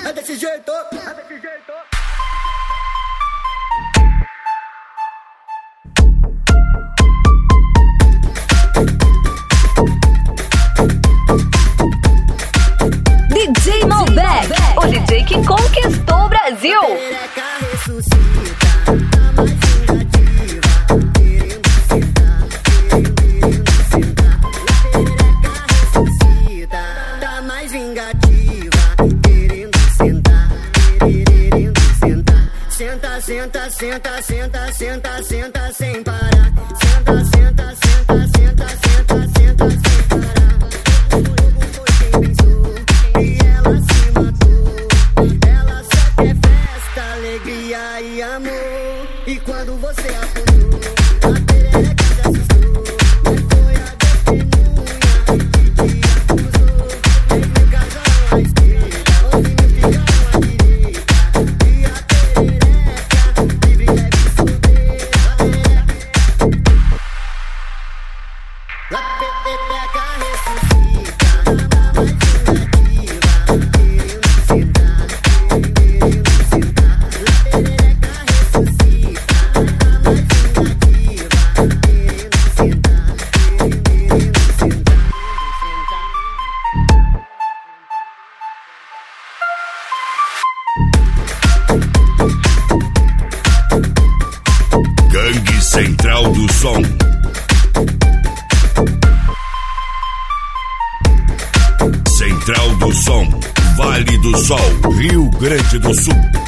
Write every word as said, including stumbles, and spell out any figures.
é desse jeito, é desse jeito. D J Malbec, o D J que conquistou o Brasil. Tá mais vingativa, querendo sentar, querendo sentar. Senta, senta, senta, senta, senta, senta sem parar. Senta, senta, senta, senta, senta, senta sem parar. O jogo foi quem pensou e ela se matou. Ela só quer festa, alegria e amor. E quando você apontou, a perereca se assustou. Mas foi a testemunha que te acusou. Três mil casal à esquerda, onze mil ficaram à direita. E a perereca livre deve solteira. A perereca ressuscita, tá mais vingativa, querendo sentar, querendo sentar. A perereca ressuscita, tá mais vingativa, querendo sentar, querendo sentar. Gangue Central do Som. Central do Som, Vale do Sol, Rio Grande do Sul.